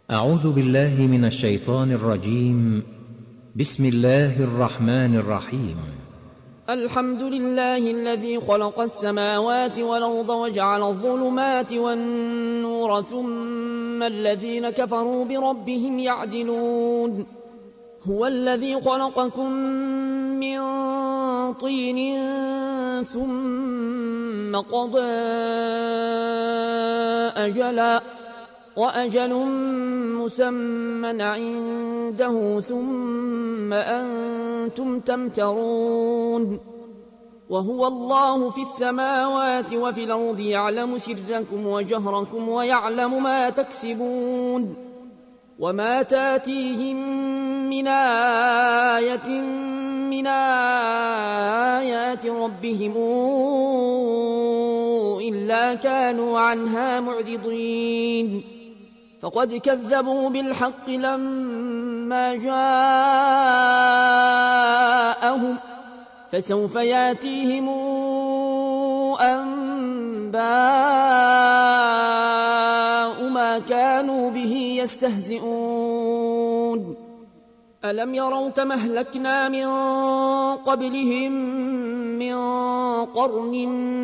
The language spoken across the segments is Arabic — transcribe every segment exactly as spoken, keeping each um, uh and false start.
أعوذ بالله من الشيطان الرجيم. بسم الله الرحمن الرحيم. الحمد لله الذي خلق السماوات والأرض وجعل الظلمات والنور ثم الذين كفروا بربهم يعدلون. هو الذي خلقكم من طين ثم قضى أجلا وأجل مسمى عنده ثم أنتم تمترون. وهو الله في السماوات وفي الأرض يعلم سركم وجهركم ويعلم ما تكسبون. وما تاتيهم من آية من آيات ربهم إلا كانوا عنها معرضين. فقد كذبوا بالحق لما جاءهم فسوف ياتيهم أنباء ما كانوا به يستهزئون. ألم يروا كما أهلكنا من قبلهم من قرن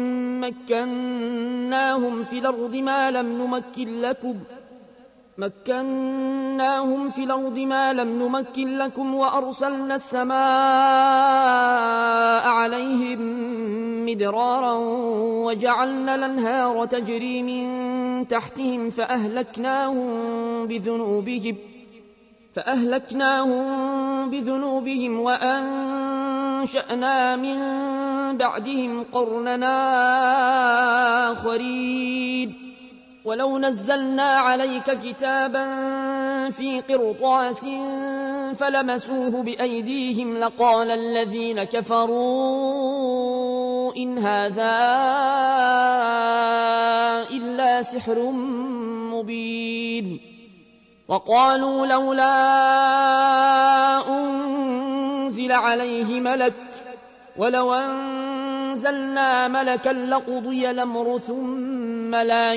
مكناهم في الأرض ما لم نمكن لكم مكناهم في الأرض ما لم نمكن لكم وأرسلنا السماء عليهم مدرارا وجعلنا الأنهار تجري من تحتهم فأهلكناهم بذنوبهم فأهلكناهم بذنوبهم وأنشأنا من بعدهم قرننا آخرين. ولو نزلنا عليك كتابا في قرطاس فلمسوه بأيديهم لقال الذين كفروا إن هذا إلا سحر مبين. وقالوا لولا أنزل عليه ملك ولو أنزلنا ملكا لقضي الأمر ثم لا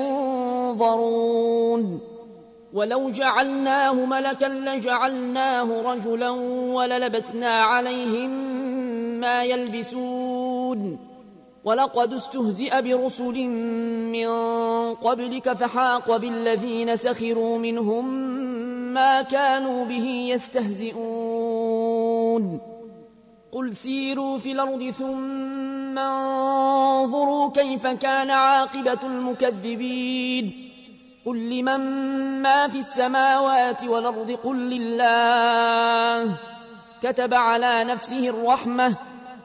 ينظرون. ولو جعلناه ملكا لجعلناه رجلا وللبسنا عليهم ما يلبسون. ولقد استهزئ برسل من قبلك فحاق بالذين سخروا منهم ما كانوا به يستهزئون. قل سيروا في الأرض ثم انظروا كيف كان عاقبة المكذبين. قل لمن ما في السماوات والأرض قل لله كتب على نفسه الرحمة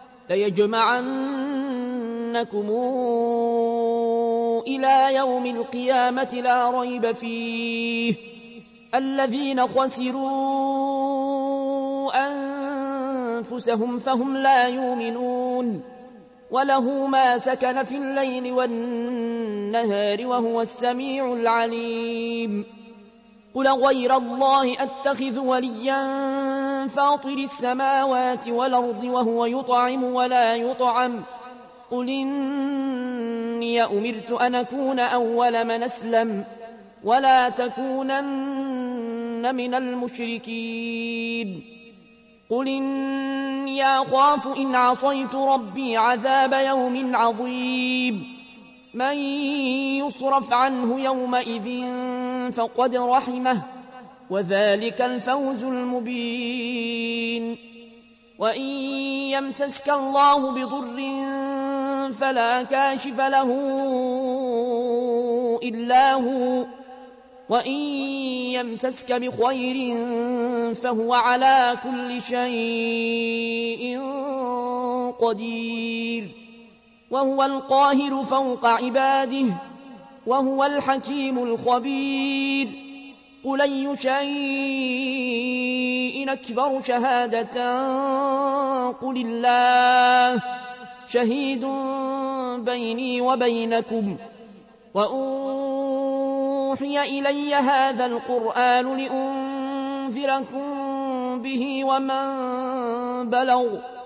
ليجمعنكم إلى يوم القيامة لا ريب فيه الذين خسروا أنفسهم فهم لا يؤمنون. وله ما سكن في الليل والنهار وهو السميع العليم. قل غير الله أتخذ وليا فاطر السماوات والأرض وهو يطعم ولا يطعم. قل إني أمرت أن أكون أول من أسلم ولا تكونن من المشركين. قل إني أخاف إن عصيت ربي عذاب يوم عظيم. من يصرف عنه يومئذ فقد رحمه وذلك الفوز المبين. وإن يمسسك الله بضر فلا كاشف له إلا هو وإن يمسسك بخير فهو على كل شيء قدير. وهو القاهر فوق عباده وهو الحكيم الخبير. قل أي شيء أكبر شهادة قل الله شهيد بيني وبينكم. وأوحي إلي هذا القرآن لأنذركم به ومن بلغ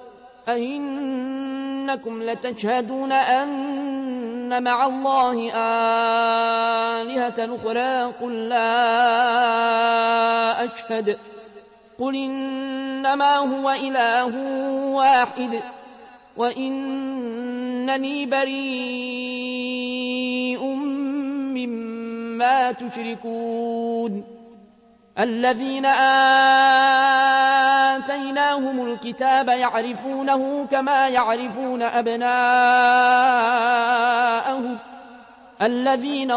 أئنكم لتشهدون أن مع الله آلهة أخرى قل لا أشهد قل إنما هو إله واحد وإنني بريء مما تشركون الذين آتيناهم الكتاب يعرفونه كما يعرفون أبناءهم الذين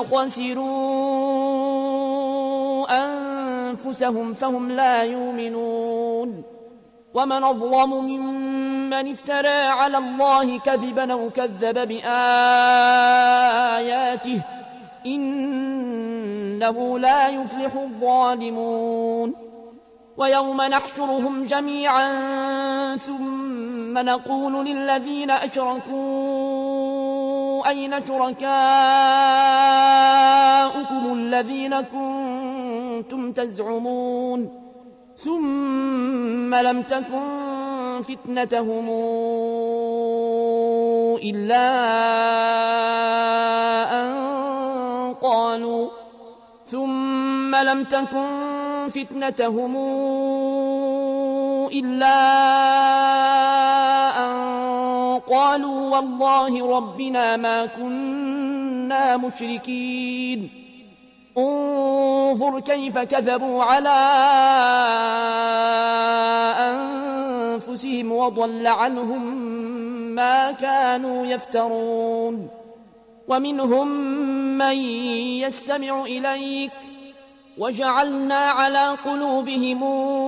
خسروا أنفسهم فهم لا يؤمنون ومن أظلم ممن افترى على الله كذبا أو كذب بآياته إنه لا يفلح الظالمون ويوم نحشرهم جميعا ثم نقول للذين أشركوا أين شركاؤكم الذين كنتم تزعمون ثم لم تكن فتنتهم إلا أن قالوا ثم لم تكن فتنتهم إلا أن قالوا والله ربنا ما كنا مشركين انظر كيف كذبوا على أنفسهم وضل عنهم ما كانوا يفترون ومنهم من يستمع إليك وجعلنا على قلوبهم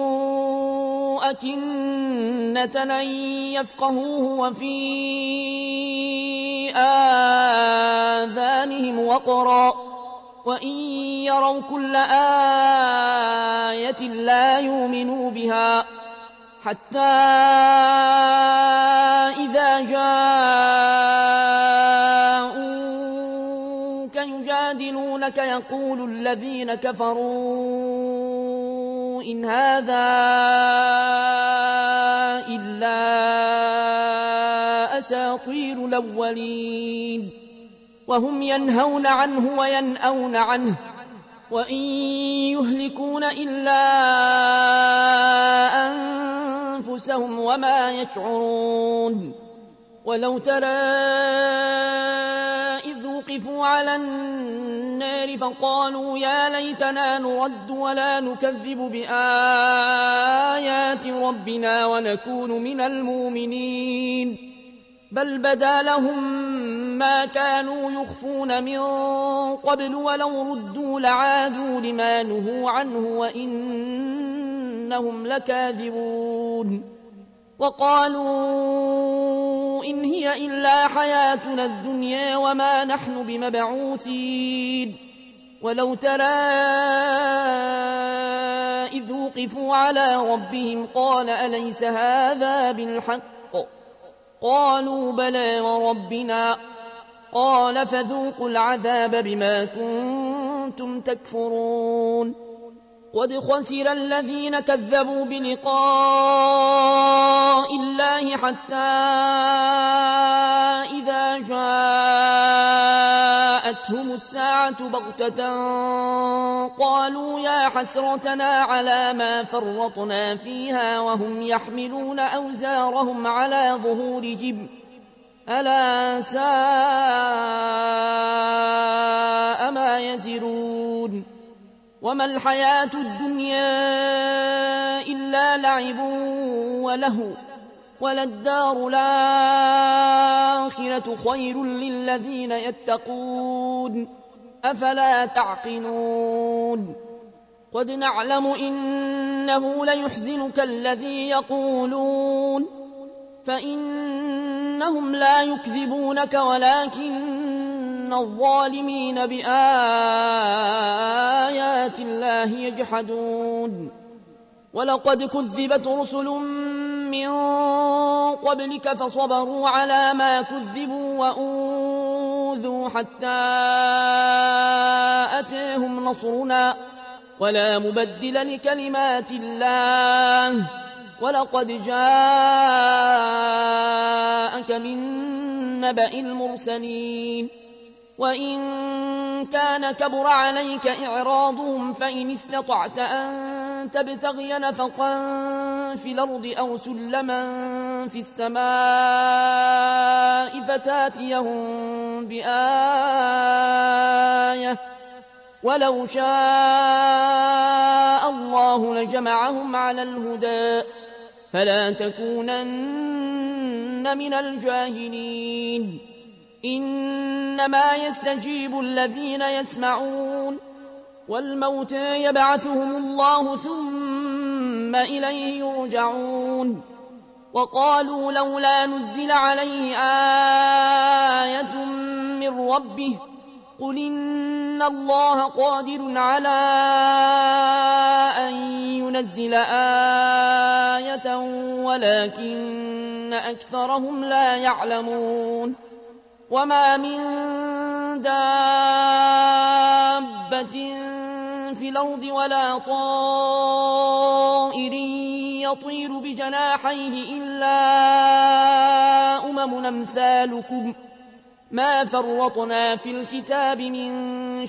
أكنة أن يفقهوه وفي آذانهم وقرا وإن يروا كل آية لا يؤمنوا بها حتى إذا جاءوك يجادلونك يقول الذين كفروا إن هذا إلا أساطير الأولين وهم ينهون عنه وينأون عنه وإن يهلكون إلا أنفسهم وما يشعرون ولو ترى إذ وقفوا على النار فقالوا يا ليتنا نرد ولا نكذب بآيات ربنا ونكون من المؤمنين بل بدا لهم ما كانوا يخفون من قبل ولو ردوا لعادوا لما نهوا عنه وإنهم لكاذبون وقالوا إن هي إلا حياتنا الدنيا وما نحن بمبعوثين ولو ترى إذ وقفوا على ربهم قال أليس هذا بالحق قالوا بلى وربنا قال فذوقوا العذاب بما كنتم تكفرون قد خسر الذين كذبوا بلقاء الله حتى إذا جاءتهم الساعة بغتة قالوا يا حسرتنا على ما فرطنا فيها وهم يحملون أوزارهم على ظهورهم ألا ساء ما يزرون وما الحياة الدنيا إلا لعب وله وللدار الآخرة خير للذين يتقون أفلا تعقلون قد نعلم إنه ليحزنك الذي يقولون فإنهم لا يكذبونك ولكن الظالمين بآيات الله يجحدون ولقد كذبت رسل من قبلك فصبروا على ما كذبوا وأوذوا حتى أتاهم نصرنا ولا مبدل لكلمات الله ولقد جاءك من نبأ المرسلين وإن كان كبر عليك إعراضهم فإن استطعت أن تبتغي نفقا في الأرض أو سلما في السماء فتاتيهم بآية ولو شاء الله لجمعهم على الهدى فلا تكونن من الجاهلين إنما يستجيب الذين يسمعون والموتى يبعثهم الله ثم إليه يرجعون وقالوا لولا نزل عليه آية من ربه قل إن الله قادر على أن ينزل آية ولكن أكثرهم لا يعلمون وما من دابة في الأرض ولا طائر يطير بجناحيه إلا أمم أمثالكم ما فرطنا في الكتاب من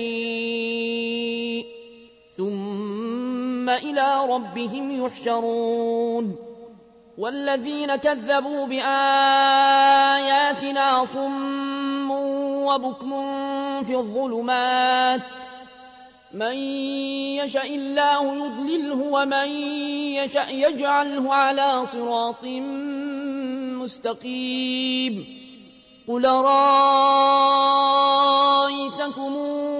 شيء ثم إلى ربهم يحشرون والذين كذبوا بآياتنا صم وبكم في الظلمات من يشاء الله يضلله ومن يشاء يجعله على صراط مستقيم قل رأيتكم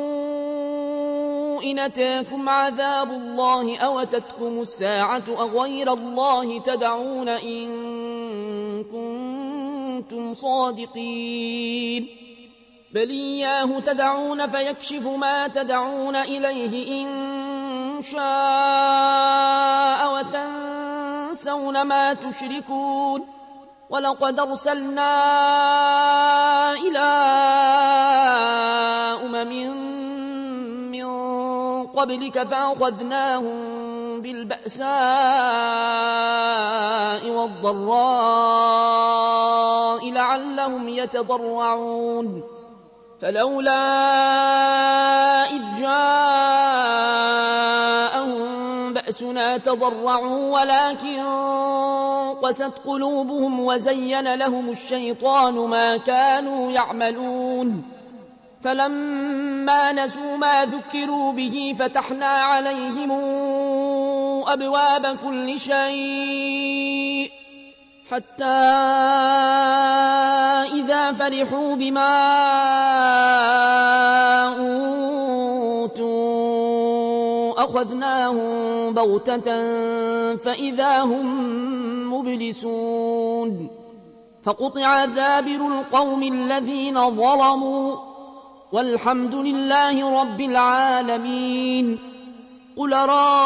إن أتاكم عذاب الله أو أتتكم الساعة أغير الله تدعون إن كنتم صادقين بل إياه تدعون فيكشف ما تدعون إليه إن شاء وتنسون ما تشركون ولقد أرسلنا إلى أمم من قبلك فأخذناهم بالبأساء والضراء لعلهم يتضرعون فلولا إذ جاءهم بأسنا تضرعوا ولكن قست قلوبهم وزين لهم الشيطان ما كانوا يعملون فلما نسوا ما ذكروا به فتحنا عليهم أبواب كل شيء حتى إذا فرحوا بما أوتوا أخذناهم بغتة فإذا هم مبلسون فقطع دابر القوم الذين ظلموا والحمد لله رب العالمين قل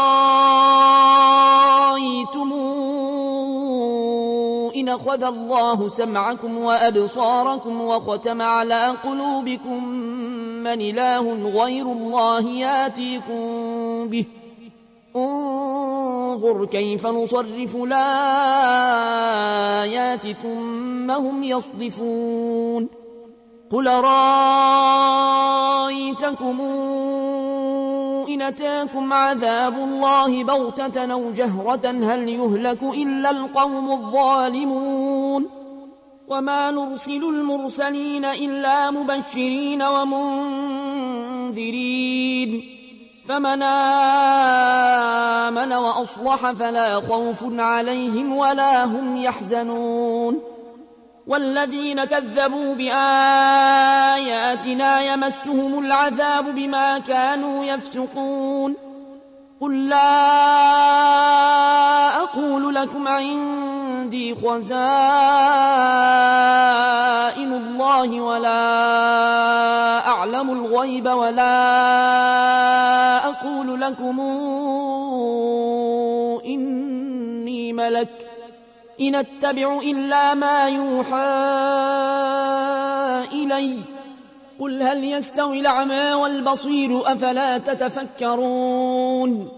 رأيتم إن أخذ الله سمعكم وأبصاركم وختم على قلوبكم من إله غير الله ياتيكم به انظر كيف نصرف الآيات ثم هم يصدفون قل رأيتكم إن أتاكم عذاب الله بغتة أو جهرة هل يهلك إلا القوم الظالمون وما نرسل المرسلين إلا مبشرين ومنذرين فمن آمن وأصلح فلا خوف عليهم ولا هم يحزنون والذين كذبوا بآياتنا يمسهم العذاب بما كانوا يفسقون قل لا أقول لكم عندي خزائن الله ولا أعلم الغيب ولا أقول لكم إني ملك إن أتبع إلا ما يوحى إلي قل هل يستوي الأعمى والبصير أفلا تتفكرون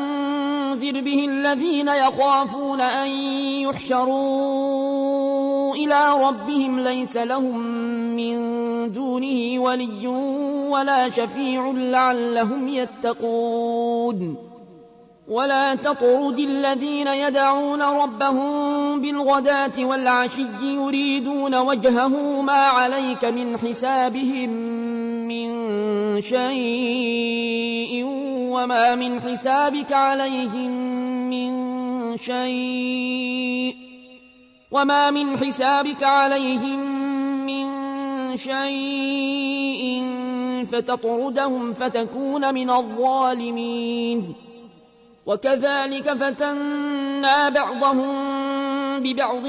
وأنذر به الذين يخافون أن يحشروا إلى ربهم ليس لهم من دونه ولي ولا شفيع لعلهم يتقون ولا تطرد الذين يدعون ربهم بالغداة والعشي يريدون وجهه ما عليك من حسابهم من شيء وما من حسابك عليهم من شيء وما من حسابك عليهم من شيء فتطردهم فتكون من الظالمين وكذلك فتنا بعضهم ببعض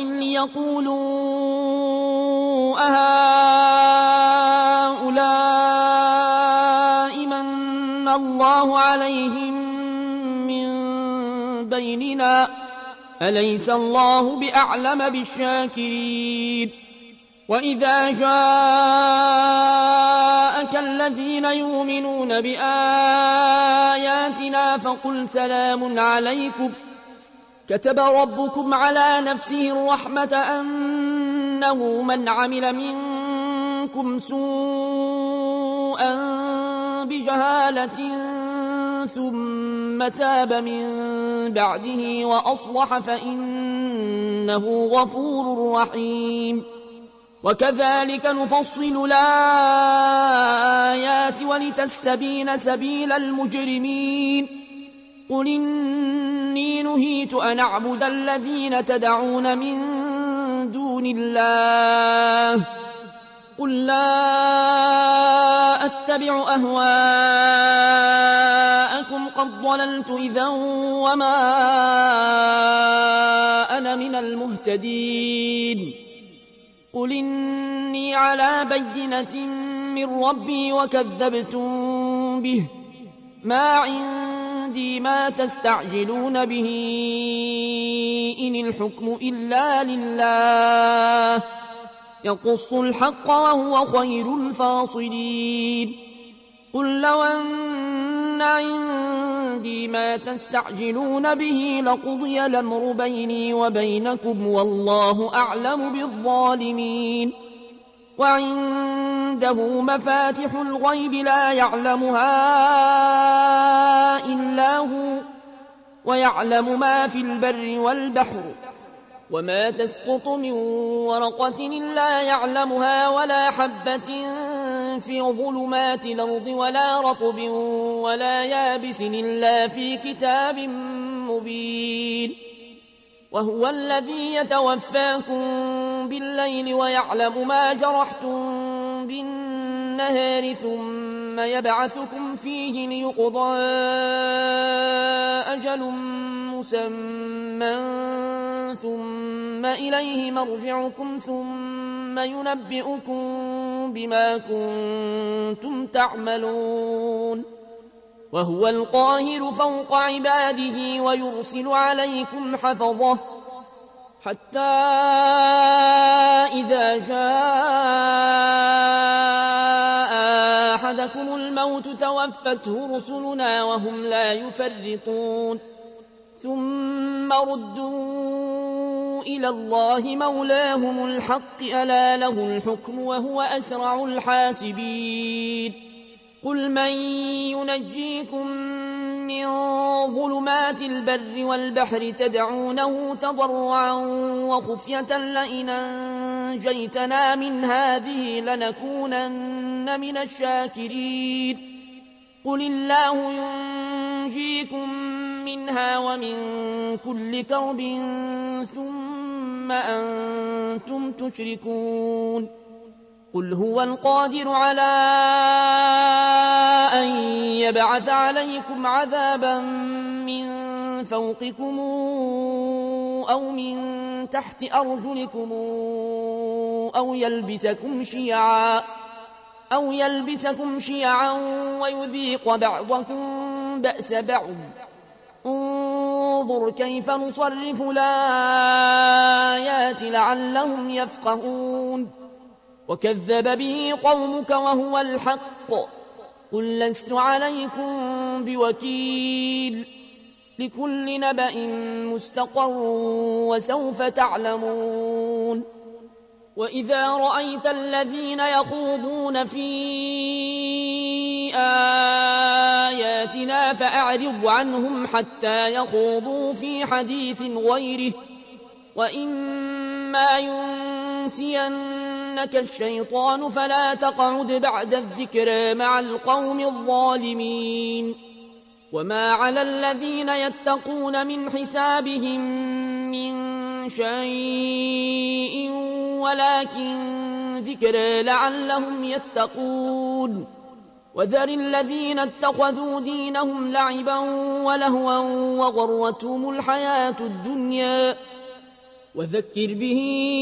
ليقولوا أهؤلاء من الله عليهم من بيننا أليس الله بأعلم بالشاكرين وإذا جاءك الذين يؤمنون بآياتنا فقل سلام عليكم كتب ربكم على نفسه الرحمة أنه من عمل منكم سوءا بجهالة ثم تاب من بعده وأصلح فإنه غفور رحيم وكذلك نفصل الآيات ولتستبين سبيل المجرمين قل إني نهيت أن أعبد الذين تدعون من دون الله قل لا أتبع أهواءكم قد ضللت إذا وما أنا من المهتدين قل إني على بينة من ربي وكذبتم به ما عندي ما تستعجلون به إن الحكم إلا لله يقص الحق وهو خير الفاصلين قل لو أن عندي ما تستعجلون به لقضي الأمر بيني وبينكم والله أعلم بالظالمين وعنده مفاتح الغيب لا يعلمها إلا هو ويعلم ما في البر والبحر وما تسقط من ورقة إلا يعلمها ولا حبة في ظلمات الأرض ولا رطب ولا يابس إلا في كتاب مبين وهو الذي يتوفاكم بالليل ويعلم ما جرحتم بالنهار ثم يبعثكم فيه ليقضى أجل مسمى ثم إليه مرجعكم ثم ينبئكم بما كنتم تعملون وهو القاهر فوق عباده ويرسل عليكم حفظه حتى إذا جاء أحدكم الموت توفته رسلنا وهم لا يفرطون ثم ردوا إلى الله مولاهم الحق ألا له الحكم وهو أسرع الحاسبين قل من ينجيكم من ظلمات البر والبحر تدعونه تضرعا وخفية لئن أنجيتنا من هذه لنكونن من الشاكرين قل الله ينجيكم منها ومن كل كرب ثم أنتم تشركون قل هو القادر على أن يبعث عليكم عذابا من فوقكم أو من تحت أرجلكم أو يلبسكم شيعا أو يلبسكم شيعا ويذيق بعضكم بأس بعض انظر كيف نصرف الآيات لعلهم يفقهون وكذب به قومك وهو الحق قل لست عليكم بوكيل لكل نبأ مستقر وسوف تعلمون وإذا رأيت الذين يخوضون في آياتنا فأعرض عنهم حتى يخوضوا في حديث غيره، وإما ينسينك الشيطان فلا تقعد بعد الذكرى مع القوم الظالمين. وما على الذين يتقون من حسابهم من شيء ولكن ذكرى لعلهم يتقون. وذر الذين اتخذوا دينهم لعبا ولهوا وغرتهم الحياة الدنيا، وذكر به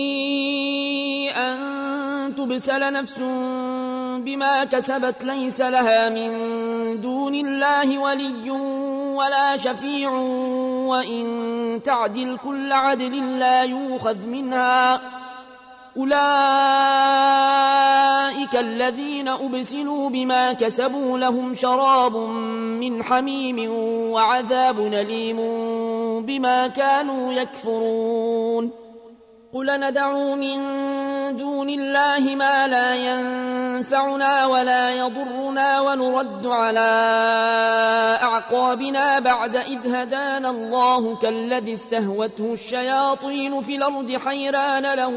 أن تبسل نفس بما كسبت ليس لها من دون الله ولي ولا شفيع، وإن تعدل كل عدل لا يؤخذ منها. أولئك الذين أبسلوا بما كسبوا لهم شراب من حميم وعذاب أليم بما كانوا يكفرون. قل ندعو من دون الله ما لا ينفعنا ولا يضرنا ونرد على أعقابنا بعد إذ هدانا الله كالذي استهوته الشياطين في الأرض حيران له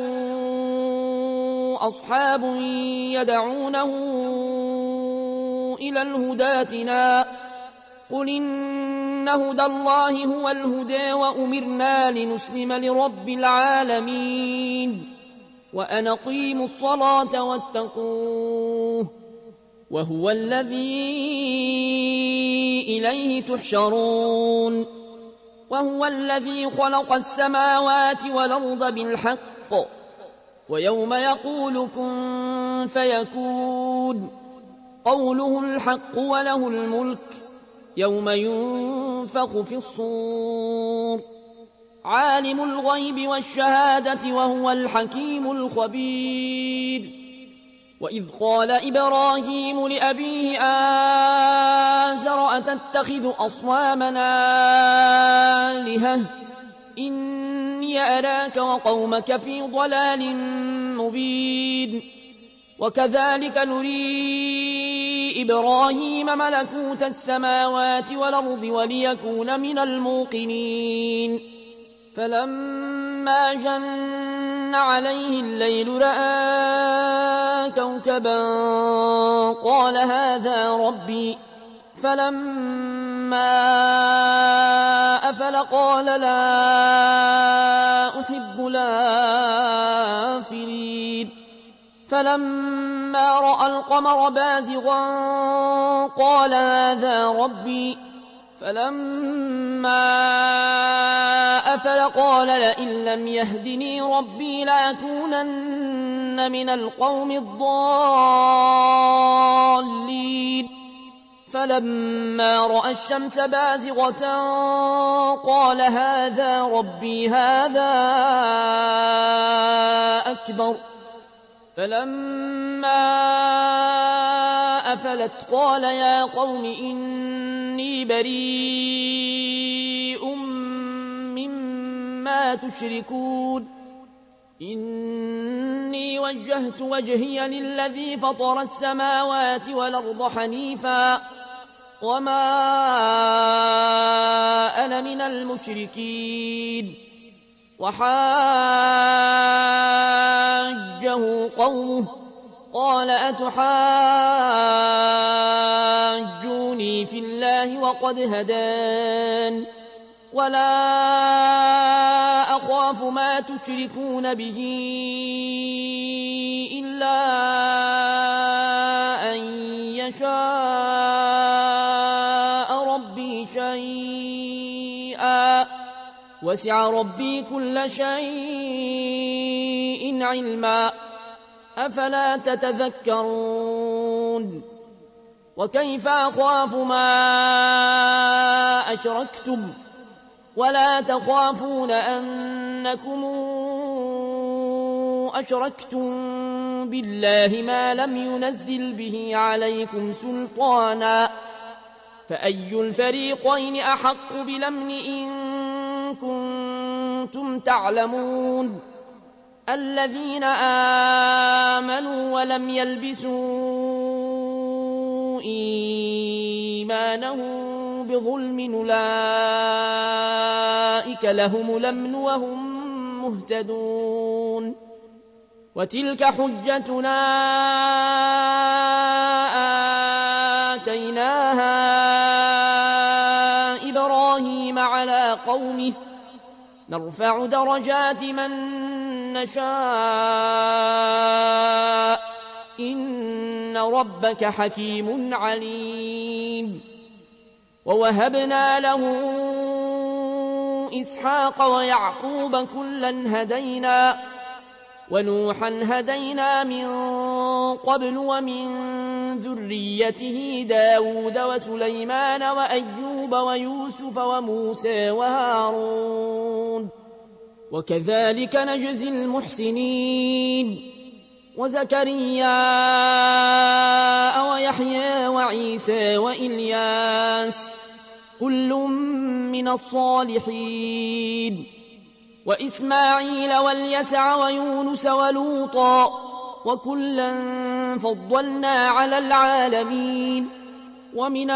أصحاب يدعونه إلى الهدى ائتنا. قل إن هدى الله هو الهدى وأمرنا لنسلم لرب العالمين وأن أقيموا الصلاة واتقوه وهو الذي إليه تحشرون. وهو الذي خلق السماوات والأرض بالحق ويوم يقول كن فيكون قوله الحق وله الملك يوم ينفخ في الصور. عالم الغيب والشهادة وهو الحكيم الخبير. وإذ قال إبراهيم لأبيه آزر أتتخذ أصنامنا آلهة إني أراك وقومك في ضلال مبين. وكذلك نري إبراهيم ملكوت السماوات والأرض وليكون من الموقنين. فلما جن عليه الليل رأى كوكبا قال هذا ربي، فلما أفل قال لا أحب الآفلين. فلما رأى القمر بازغا قال هذا ربي، فلما أفل قال لئن لم يهدني ربي لأكونن من القوم الضالين. فلما رأى الشمس بازغة قال هذا ربي هذا أكبر. فلما أفلت قال يا قوم إني بريء مما تشركون. إني وجهت وجهي للذي فطر السماوات والأرض حنيفا وما أنا من المشركين. وحاجه قومه قال أتحاجوني في الله وقد هدان ولا أخاف ما تشركون به إلا أن يشاء ربي شيئا وسع ربي كل شيء علما أفلا تتذكرون. وكيف أخاف ما أشركتم ولا تخافون أنكم أشركتم بالله ما لم ينزل به عليكم سلطانا فأي الفريقين أحق بالأمن إن كنتم تعلمون. الذين آمنوا ولم يلبسوا إيمانهم بظلم أولئك لهم الأمن وهم مهتدون وتلك حجتنا آتيناها إبراهيم على قومه نرفع درجات من نشاء إن ربك حكيم عليم ووهبنا له إسحاق ويعقوب كلا هدينا ونوحا هدينا من قبل ومن ذريته داود وسليمان وأيوب ويوسف وموسى وهارون وكذلك نجزي المحسنين وزكريا ويحيى وعيسى وإلياس كل من الصالحين وإسماعيل واليسع ويونس ولوطا وكلا فضلنا على العالمين ومن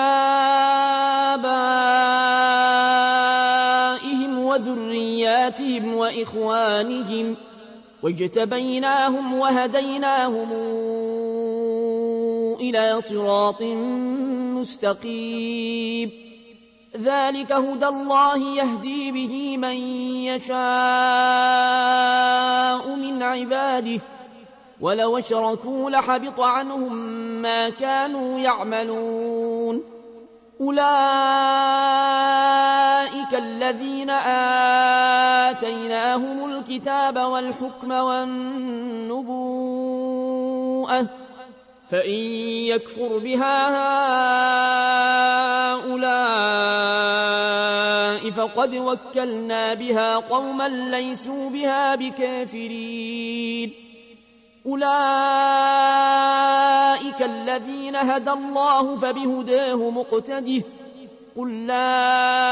آبائهم وذرياتهم وإخوانهم واجتبيناهم وهديناهم إلى صراط مستقيم ذلك هدى الله يهدي به من يشاء من عباده ولو اشركوا لحبط عنهم ما كانوا يعملون أولئك الذين آتيناهم الكتاب والحكم والنبوءة فإن يكفر بها هؤلاء فقد وكلنا بها قوما ليسوا بها بكافرين أولئك الذين هدى الله فبهداه مقتده قل لا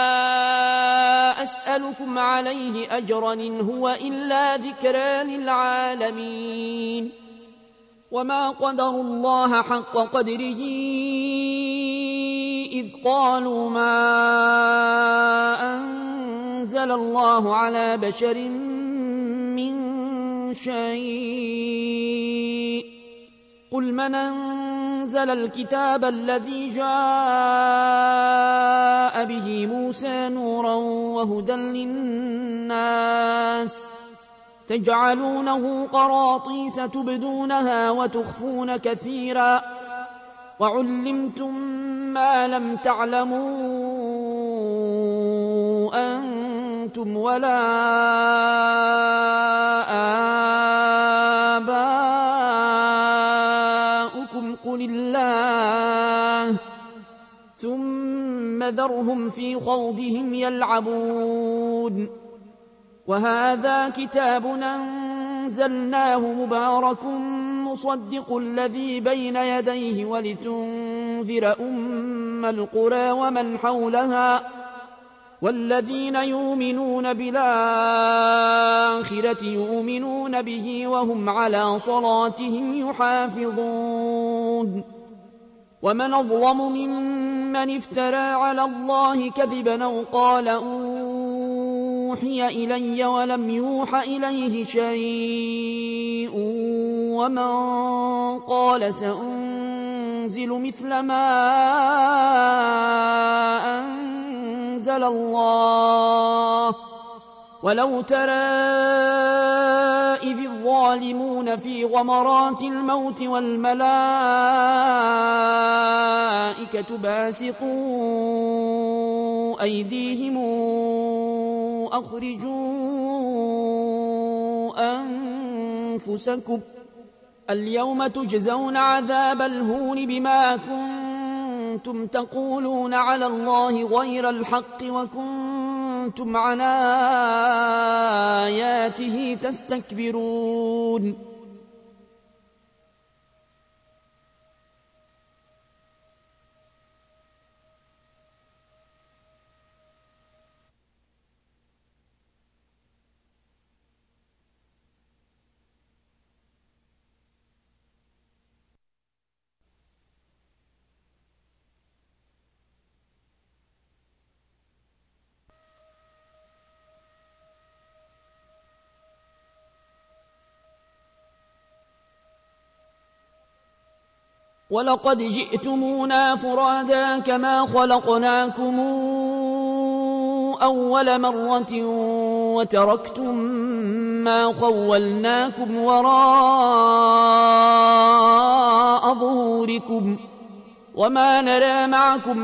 أسألكم عليه أجرا إن هو إلا ذكرى للعالمين وما قدروا الله حق قدره إذ قالوا ما أنزل الله على بشر من شيء قل من أنزل الكتاب الذي جاء به موسى نورا وهدى للناس تجعلونه قراطيس تبدونها وتخفون كثيرا وعلمتم ما لم تعلموا أنتم ولا آباؤكم قل الله ثم ذرهم في خوضهم يلعبون وهذا كتاب أنزلناه مبارك مصدق الذي بين يديه ولتنذر أم القرى ومن حولها والذين يؤمنون بالآخرة يؤمنون به وهم على صلاتهم يحافظون ومن أظلم ممن افترى على الله كذبا أو قال أوحي إلي ولم يوح إليه شيء ومن قال سأنزل مثل ما أنزل الله ولو ترى إذ الظالمون في غمرات الموت والملائكة باسطوا أيديهم أخرجوا أنفسكم اليوم تجزون عذاب الهون بما كنتم تقولون على الله غير الحق وكنتم عن آياته تستكبرون ولقد جئتمونا فرادا كما خلقناكم أول مرة وتركتم ما خولناكم وراء ظهوركم وما نرى معكم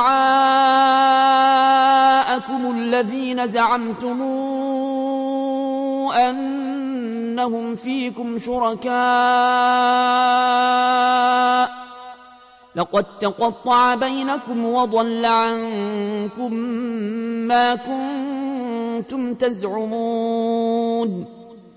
شفعاءكم الذين زعمتم أنهم فيكم شركاء لقد تقطع بينكم وضل عنكم ما كنتم تزعمون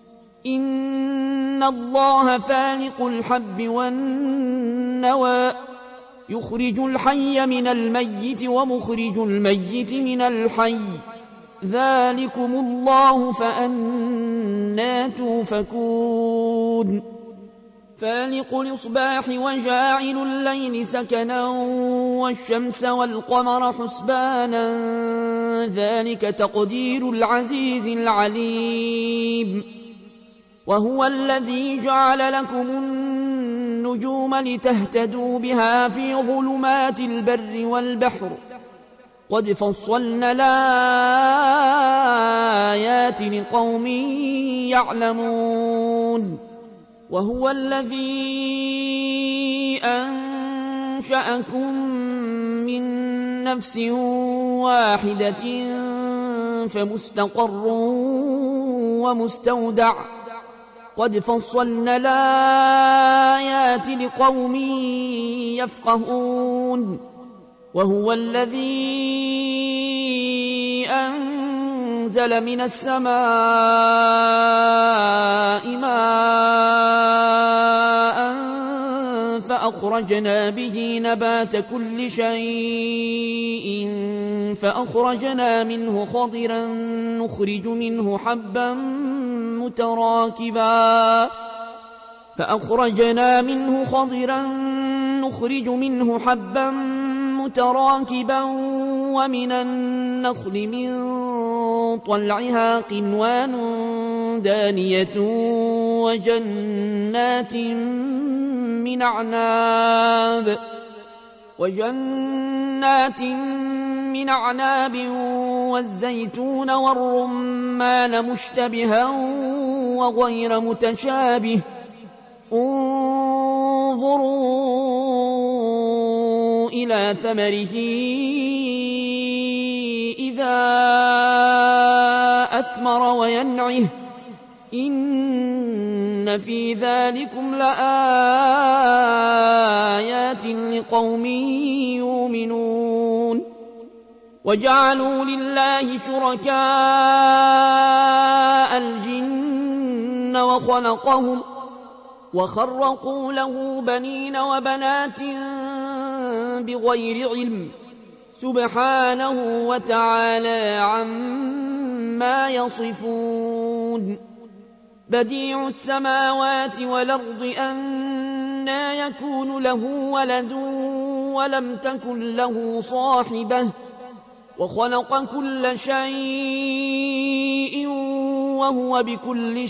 إن الله فالق الحب والنوى يخرج الحي من الميت ومخرج الميت من الحي ذلكم الله فأنى توفكون فالق الإصباح وجاعل الليل سكنا والشمس والقمر حسبانا ذلك تقدير العزيز العليم وهو الذي جعل لكم النجوم لتهتدوا بها في ظلمات البر والبحر قد فصلنا الآيات لقوم يعلمون وهو الذي أنشأكم من نفس واحدة فمستقر ومستودع قد فصلنا الآيات لقوم يفقهون وهو الذي أنزل من السماء ماء فأخرجنا به نبات كل شيء فأخرجنا منه خضرا نخرج منه حبا متراكبا فأخرجنا منه خضرا نخرج منه حبا متراكبا ومن النخل من طلعها قنوان دانية وجنات من أعناب وجنات من أعناب والزيتون والرمان مشتبها وغير متشابه انظروا إلى ثمره إذا أثمر وينعه إن في ذلكم لآيات لقوم يؤمنون وجعلوا لله شركاء الجن وخلقهم وخرقوا له بنين وبنات بغير علم سبحانه وتعالى عما يصفون بديع السماوات والأرض أنى يكون له ولد ولم تكن له صاحبة وخلق كل شيء وهو بكل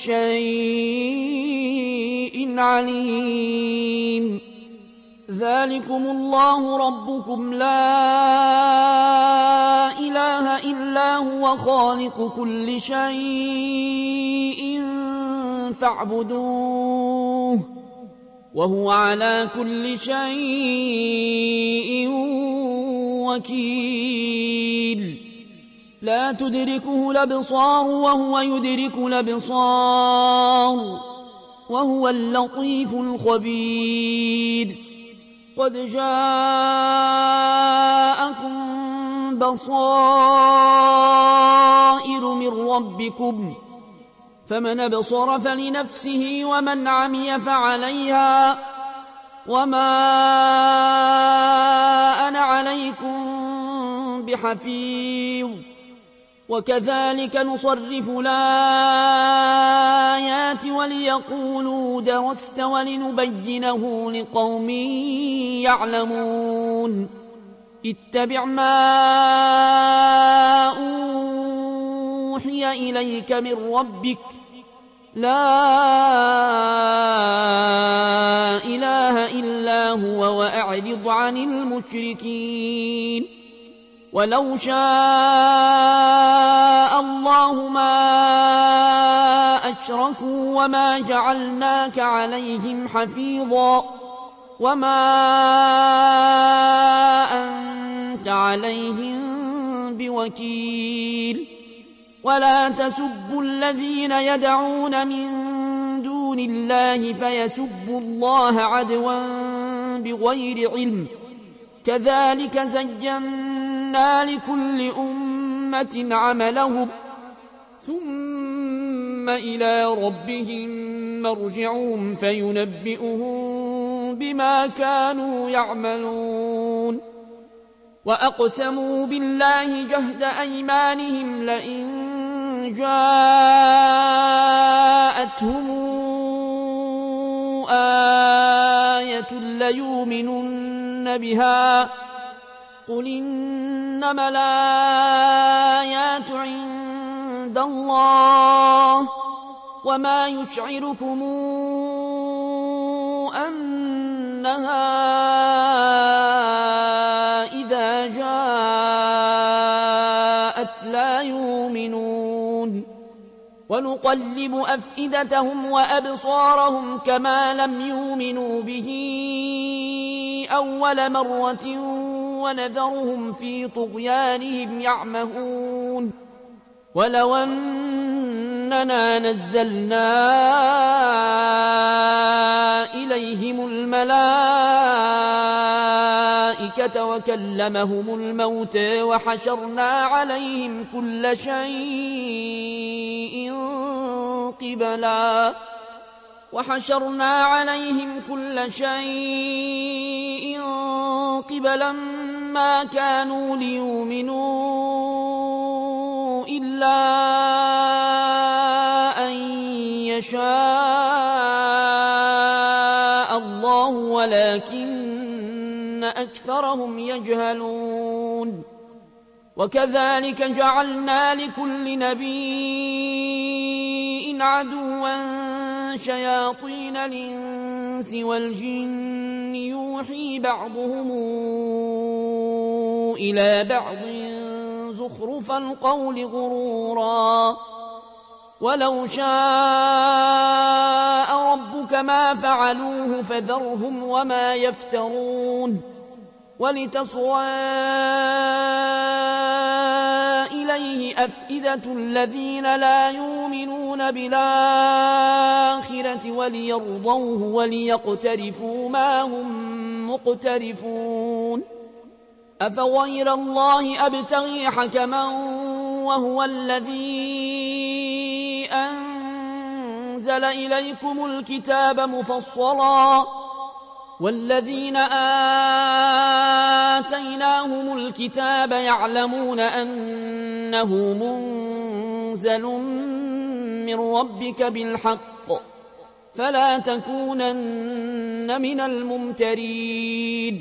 شيء عليم ذلكم الله ربكم لا إله إلا هو خالق كل شيء فاعبدوه وهو على كل شيء وكيل لا تدركه الأبصار وهو يدرك الأبصار وهو اللطيف الخبير قد جاءكم بصائر من ربكم فمن أبصر فلنفسه ومن عمي فعليها وما أنا عليكم بحفيظ وكذلك نصرف الآيات وليقولوا درست ولنبينه لقوم يعلمون اتبع ما أوحي إليك من ربك لا إله إلا هو وأعرض عن المشركين ولو شاء الله ما أشركوا وما جعلناك عليهم حفيظا وما أنت عليهم بوكيل ولا تسبوا الذين يدعون من دون الله فيسبوا الله عدوا بغير علم كذلك زينا لكل أمة عملهم ثم إلى ربهم مرجعهم فينبئهم بما كانوا يعملون وأقسموا بالله جهد أيمانهم لئن جاءتهم آية ليؤمنن بها قل إنما الآيات عند الله وما يشعركم أنها إذا جاءت لا يؤمنون ونقلب أفئدتهم وأبصارهم كما لم يؤمنوا به أول مرة ونذرهم في طغيانهم يعمهون ولو أننا نزلنا إليهم الملائكة وكلمهم الموت وحشرنا عليهم كل شيء قبلا وحشرنا عليهم كل شيء قبلا ما كانوا ليؤمنوا إلا أن يشاء الله ولكن أكثرهم يجهلون وكذلك جعلنا لكل نبي عدوا شياطين الإنس والجن يوحي بعضهم إلى بعض زخرف القول غرورا ولو شاء ربك ما فعلوه فذرهم وما يفترون ولتصغى إليه أفئدة الذين لا يؤمنون بالآخرة وليرضوه وليقترفوا ما هم مقترفون أفغير الله أبتغي حكما وهو الذي أنزل إليكم الكتاب مفصلا والذين آتيناهم الكتاب يعلمون أنه منزل من ربك بالحق فلا تكونن من الممترين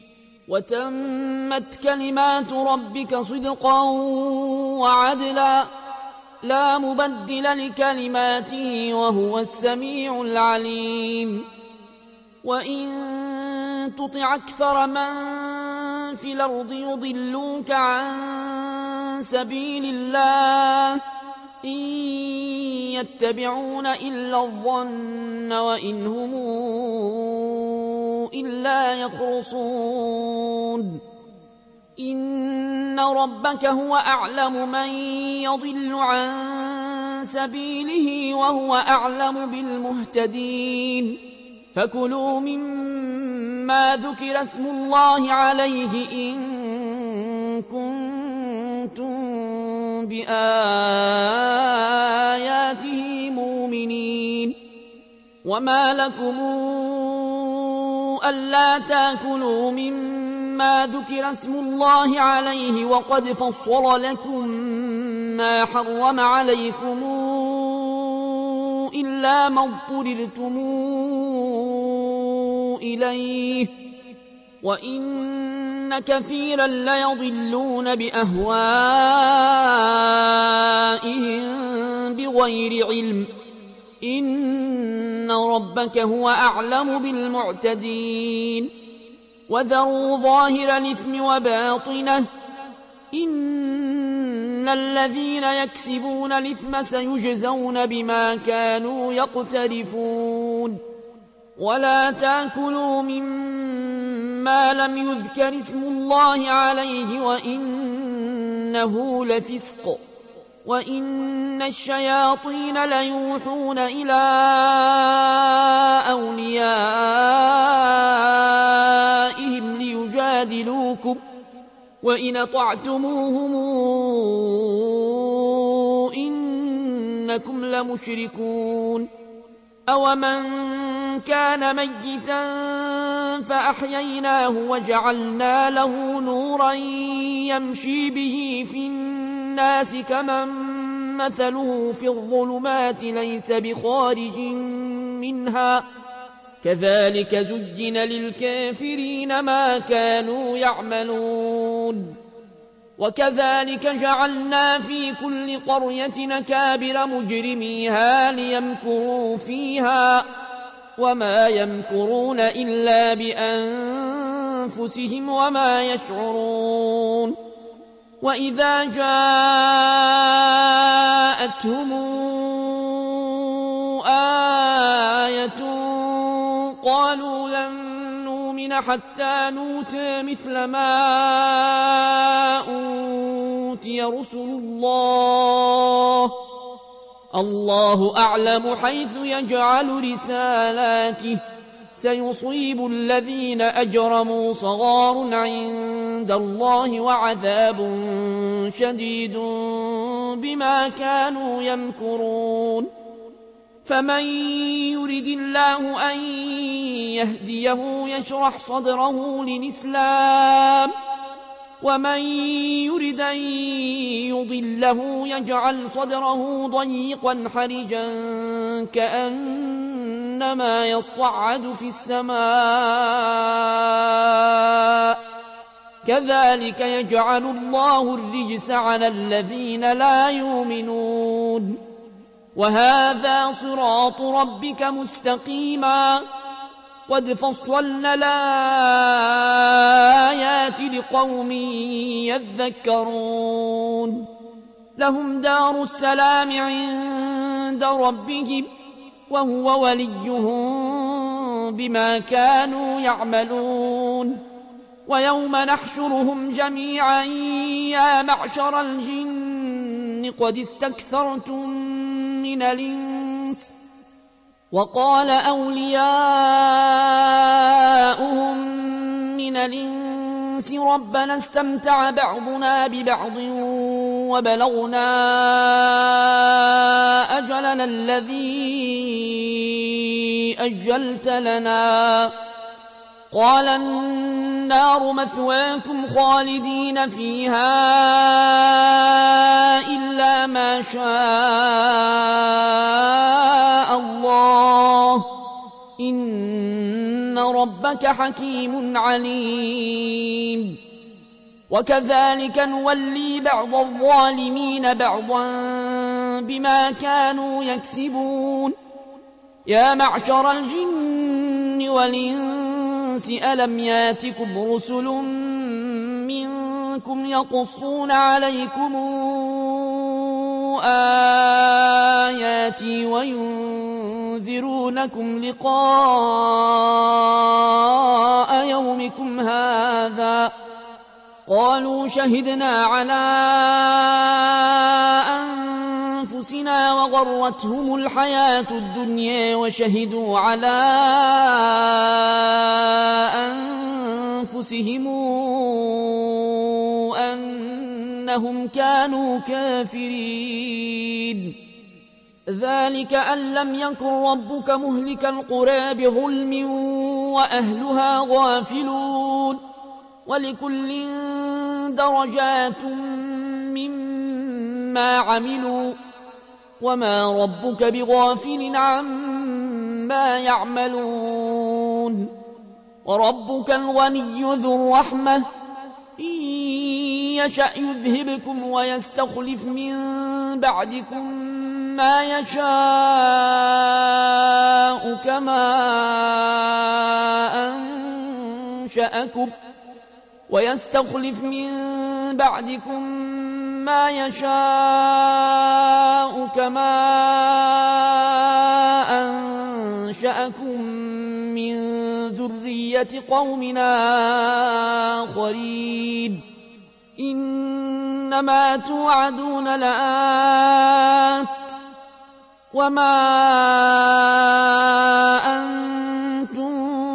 وتمت كلمات ربك صدقا وعدلا لا مبدل لكلماته وهو السميع العليم وإن تطع أكثر من في الأرض يضلوك عن سبيل الله إن يتبعون إلا الظن وإن هم إلا يخرصون إن ربك هو أعلم من يضل عن سبيله وهو أعلم بالمهتدين فكلوا مما ذكر اسم الله عليه إن كنتم بآياته مؤمنين وما لكم ألا تأكلوا مما ذكر اسم الله عليه وقد فصل لكم ما حرم عليكم إلا ما اضطررتم إليه وإن كثيرا ليضلون بأهوائهم بغير علم إن ربك هو أعلم بالمعتدين وذروا ظاهر الإثم وباطنه إن الذين يكسبون الإثم سيجزون بما كانوا يقترفون ولا تأكلوا مما لم يذكر اسم الله عليه وإنه لفسق وإن الشياطين ليوحون إلى أوليائهم ليجادلوكم وإن أطعتموهم إنكم لمشركون أومن كان ميتا فأحييناه وجعلنا له نورا يمشي به في الناس كمن مثله في الظلمات ليس بخارج منها كذلك زين للكافرين ما كانوا يعملون وكذلك جعلنا في كل قرية أكابر مجرميها ليمكروا فيها وما يمكرون إلا بأنفسهم وما يشعرون وإذا جاءتهم آية قالوا لن نؤمن حتى نؤتى مثل ما أوتي رسل الله الله أعلم حيث يجعل رسالاته سيصيب الذين أجرموا صغار عند الله وعذاب شديد بما كانوا يمكرون فمن يرد الله أن يهديه يشرح صدره للإسلام ومن يرد أن يضله يجعل صدره ضيقا حرجا كأنما يصعد في السماء كذلك يجعل الله الرجس على الذين لا يؤمنون وهذا صراط ربك مستقيما قد فصلنا الآيات لقوم يذكرون لهم دار السلام عند ربهم وهو وليهم بما كانوا يعملون ويوم نحشرهم جميعا يا معشر الجن قد استكثرتم من الإنس وقال أولياؤهم من الإنس ربنا استمتع بعضنا ببعض وبلغنا أجلنا الذي أجلت لنا قال النار مثواكم خالدين فيها إلا ما شاء الله إن ربك حكيم عليم وكذلك نولي بعض الظالمين بعضا بما كانوا يكسبون يا معشر الجن والإنس ألم ياتكم رسل منكم يقصون عليكم آياتي وينذرونكم لقاء يومكم هذا قالوا شهدنا على أنفسنا وغرتهم الحياة الدنيا وشهدوا على أنفسهم أنهم كانوا كافرين ذلك أن لم يكن ربك مهلك القرى بظلم وأهلها غافلون ولكل درجات مما عملوا وما ربك بغافل عما يعملون وربك الغني ذو الرحمة إن يشأ يذهبكم ويستخلف من بعدكم ما يشاء كما أنشأكم ويستخلف من بعدكم ما يشاء كما أنشأكم من ذرية قومنا آخرين إنما توعدون لآت وما أنتم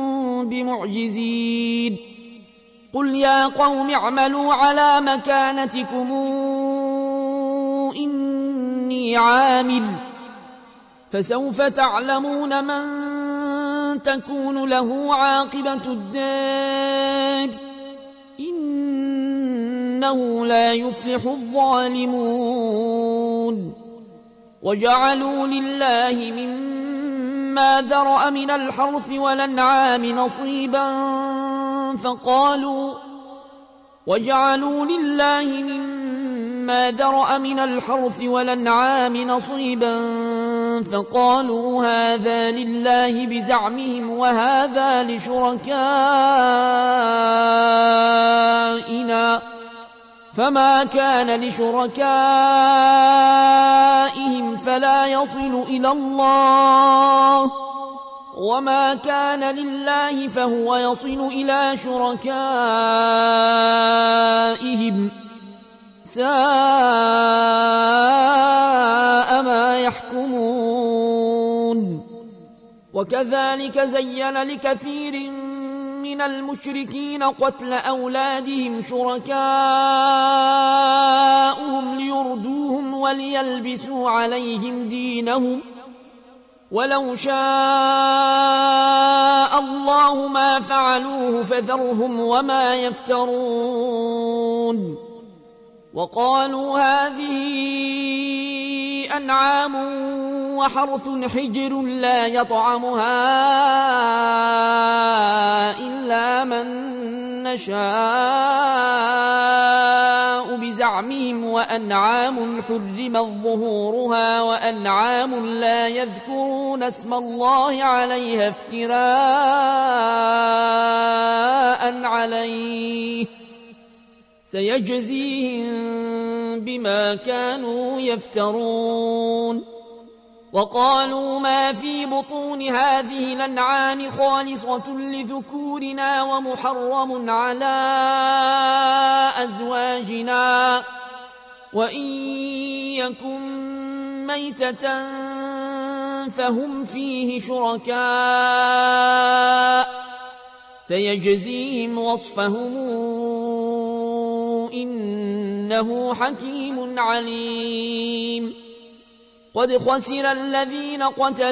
بمعجزين قل يا قوم اعملوا على مكانتكم إني عامل فسوف تعلمون من تكون له عاقبة الدار إنه لا يفلح الظالمون وجعلوا لله مما ذرأ من الحرث والأنعام نصيبا فقالوا وجعلوا لله مما ذرأ من الحرث والأنعام نصيبا فقالوا هذا لله بزعمهم وهذا لشركائنا فما كان لشركائهم فلا يصل إلى الله وما كان لله فهو يصل إلى شركائهم ساء ما يحكمون وكذلك زين لكثير من المشركين قتل أولادهم شركاؤهم ليردوهم وليلبسوا عليهم دينهم ولو شاء الله ما فعلوه فذرهم وما يفترون وقالوا هذه أنعام وحرث حجر لا يطعمها إلا من نشاء بزعمهم وأنعام حرمت ظهورها وأنعام لا يذكرون اسم الله عليها افتراء عليه سيجزيهم بما كانوا يفترون وقالوا ما في بطون هذه الأنعام خالصة لذكورنا ومحرم على أزواجنا وإن يكن ميتة فهم فيه شركاء سيجزيهم وصفهم إنه حكيم عليم قد خسر الذين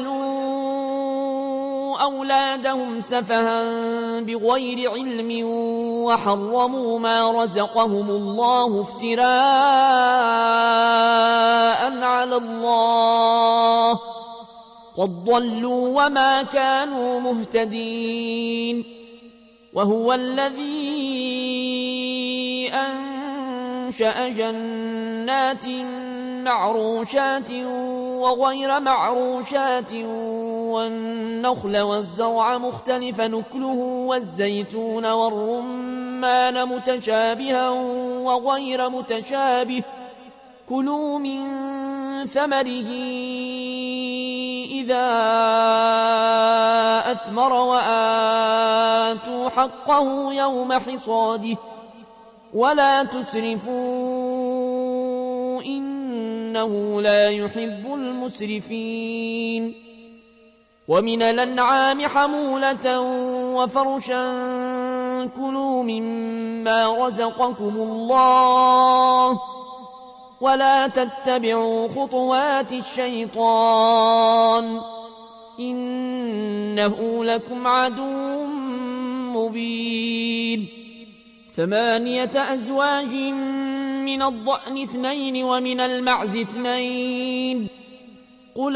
قتلوا أولادهم سفها بغير علم وحرموا ما رزقهم الله افتراء على الله قد ضلوا وما كانوا مهتدين وهو الذي أنشأ جنات معروشات وغير معروشات والنخل والزرع مختلف نكله والزيتون والرمان متشابها وغير متشابه كلوا من ثمره إذا أثمر وآتوا حقه يوم حصاده ولا تسرفوا إنه لا يحب المسرفين ومن الأنعام حمولة وفرشا كلوا مما رزقكم الله ولا تتبعوا خطوات الشيطان إنه لكم عدو مبين ثمانية أزواج من الضأن اثنين ومن المعز اثنين قل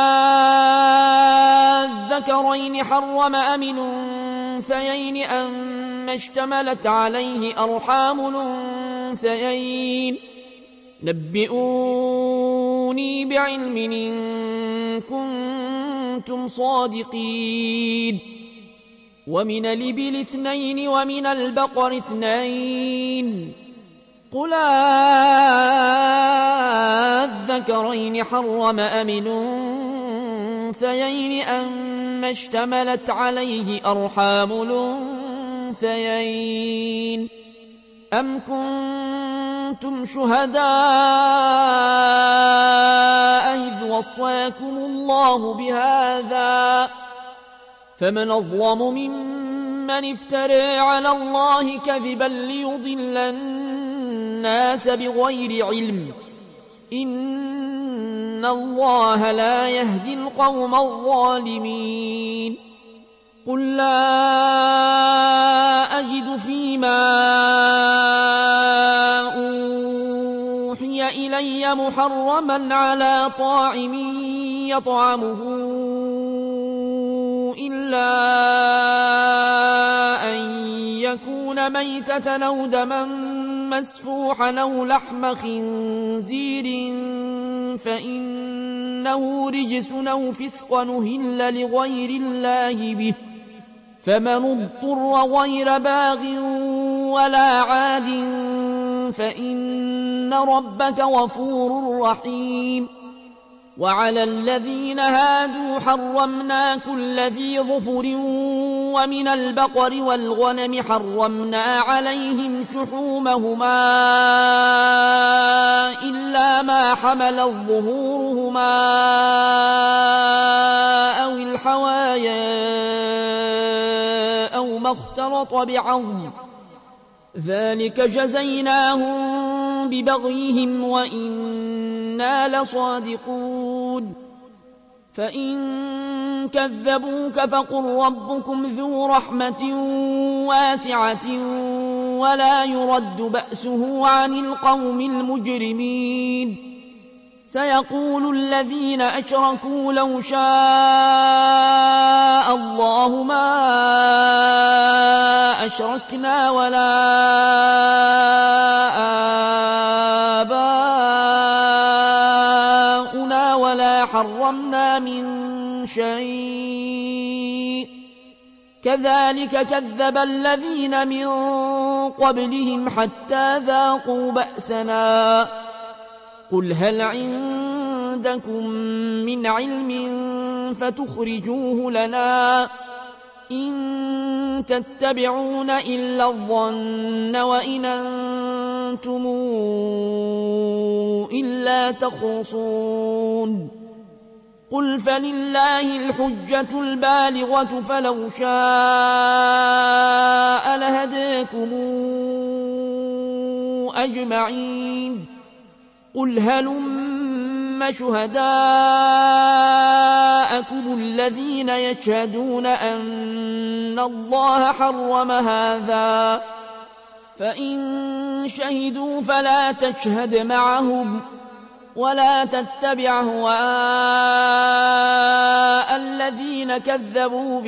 الذكرين حرم أم الأنثيين أم اشتملت عليه أرحام الأنثيين نبئوني ائتوني بعلم إن كنتم صادقين ومن الإبل اثنين ومن البقر اثنين قل أذكرين حرم أم الأنثيين أما اشتملت عليه أرحام الأنثيين أم كنتم شهداء إذ وصاكم الله بهذا فمن أظلم ممن افترى على الله كذبا ليضل الناس بغير علم إن الله لا يهدي القوم الظالمين قل لا أجد فيما أوحي إلي محرما على طاعم يطعمه إلا أن يكون ميتة أو دما مسفوحا أو لحم خنزير فإنه رجس أو فسق أهل لغير الله به فمن اضطر غير باغ ولا عاد فإن ربك غفور رحيم وعلى الذين هادوا حرمنا كل ذي ظفر ومن البقر والغنم حرمنا عليهم شحومهما إلا ما حملت ظهورهما أو الحوايا أو ما اختلط بعظم ذلك جزيناهم ببغيهم وإنا لصادقون فإن كذبوك فقل ربكم ذو رحمة واسعة ولا يرد بأسه عن القوم المجرمين سيقول الذين أشركوا لو شاء الله ما أشركنا ولا آباؤنا ولا حرمنا من شيء كذلك كذب الذين من قبلهم حتى ذاقوا بأسنا قل هل عندكم من علم فتخرجوه لنا إن تتبعون إلا الظن وإن أنتم إلا تخرصون قل فلله الحجة البالغة فلو شاء لهداكم أجمعين قل هلم شهداءكم الذين يشهدون أن الله حرم هذا فإن شهدوا فلا تشهد معهم ولا تتبع أهواء الذين كذبوا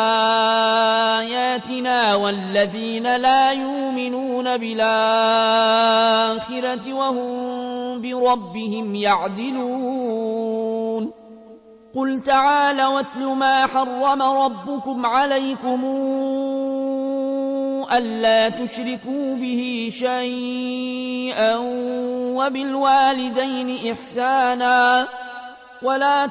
بآياتنا والذين لا يؤمنون بالآخرة وهم بربهم يعدلون قل تعالوا واتل ما حرم ربكم عليكم ألا تشركوا به شيئا وبالوالدين إحسانا ولا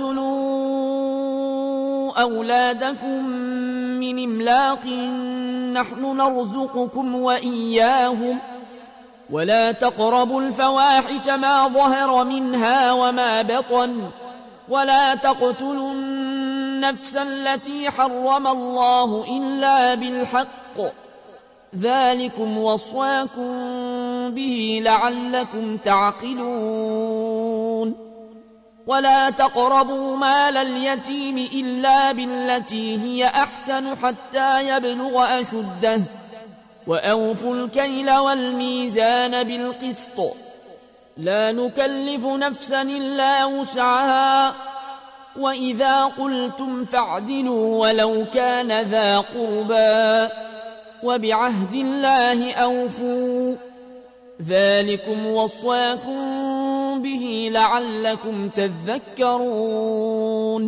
تقتلوا أولادكم من إملاق نحن نرزقكم وإياهم ولا تقربوا الفواحش ما ظهر منها وما بطن ولا تقتلوا النفس التي حرم الله إلا بالحق ذلكم وصاكم به لعلكم تعقلون ولا تقربوا مال اليتيم إلا بالتي هي أحسن حتى يبلغ أشده وأوفوا الكيل والميزان بالقسط لا نكلف نفسا إلا وسعها وإذا قلتم فاعدلوا ولو كان ذا قربى وبعهد الله أوفوا ذلكم وصاكم به لعلكم تذكرون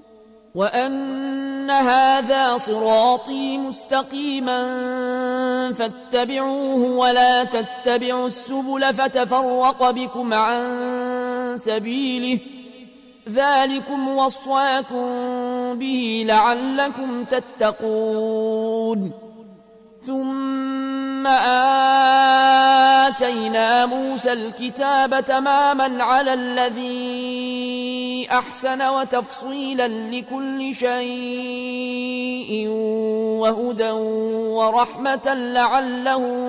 وأن هذا صراطي مستقيما فاتبعوه ولا تتبعوا السبل فتفرق بكم عن سبيله ذلكم وصاكم به لعلكم تتقون ثم آتينا موسى الكتاب تماما على الذي أحسن وتفصيلا لكل شيء وهدى ورحمة لعلهم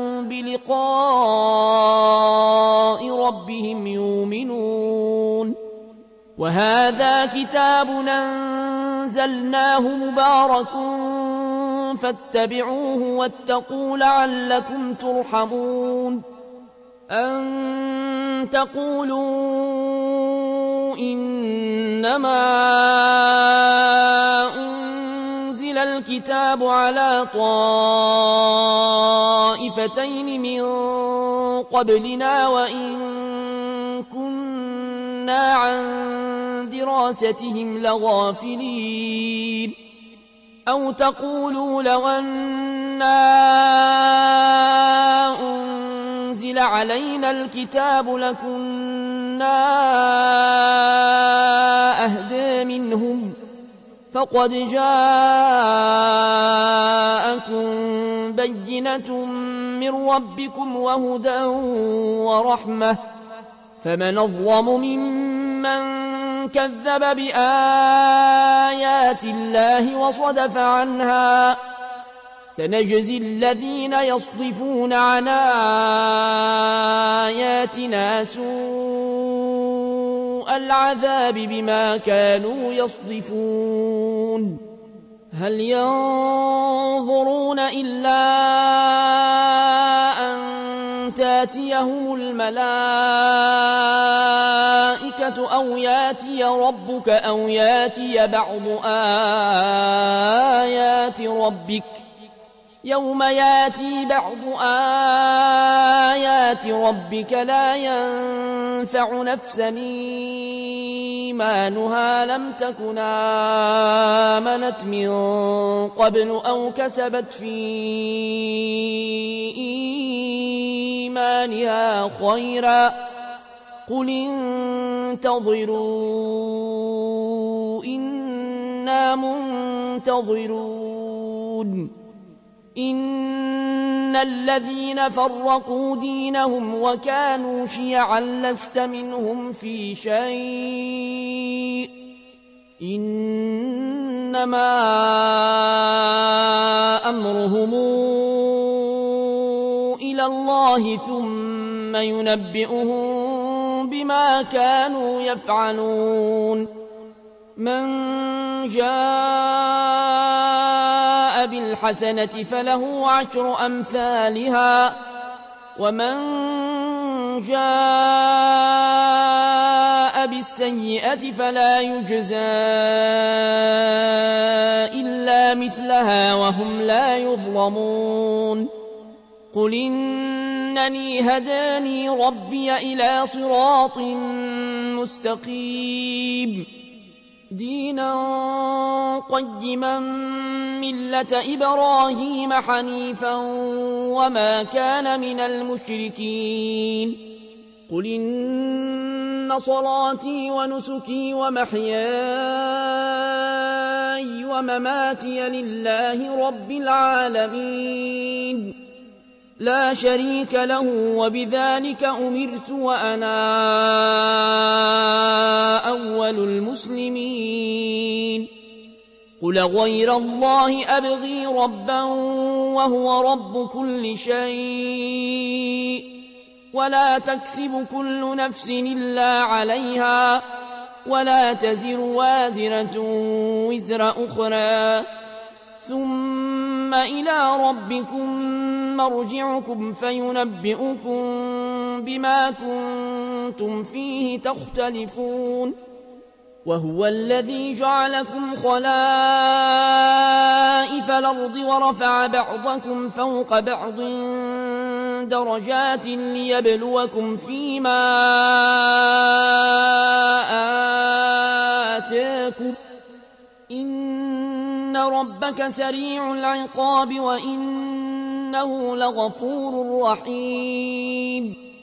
بلقاء ربهم يؤمنون وهذا كتاب أنزلناه مبارك فاتبعوه واتقوا لعلكم ترحمون أن تقولوا إنما أنزل الكتاب على طائفتين من قبلنا وإن كنا عن دراستهم لغافلين أو تقولوا لو أنا أنزل علينا الكتاب لكنا أهدى منهم فقد جاءكم بينة من ربكم وهدى ورحمة فمن أظلم ممن كذب بآيات الله وصدف عنها سنجزي الذين يصدفون عن آياتنا سوء العذاب بما كانوا يصدفون هل ينظرون إلا أن تاتيهم الملائكة أو ياتي ربك أو ياتي بعض آيات ربك يوم ياتي بعض آيات ربك لا ينفع نفسا إيمانها لم تكن آمنت من قبل أو كسبت في إيمانها خيرا قل انتظروا إنا منتظرون إن الذين فرقوا دينهم وكانوا شيعا لست منهم في شيء إنما أمرهم إلى الله ثم ينبئهم بما كانوا يفعلون من جاء بالحسنة فله عشر أمثالها ومن جاء بالسيئة فلا يجزى إلا مثلها وهم لا يظلمون قل إنني هداني ربي إلى صراط مستقيم دينا قيما ملة إبراهيم حنيفا وما كان من المشركين قل إن صلاتي ونسكي ومحياي ومماتي لله رب العالمين لا شريك له وبذلك أمرت وأنا أول المسلمين قل غير الله أبغي ربا وهو رب كل شيء ولا تكسب كل نفس إلا عليها ولا تزر وازرة وزر أخرى ثم إلى ربكم مرجعكم فينبئكم بما كنتم فيه تختلفون وهو الذي جعلكم خلائف الأرض ورفع بعضكم فوق بعض درجات ليبلوكم فيما آتاكم إن ربك سريع العقاب وإنه لغفور رحيم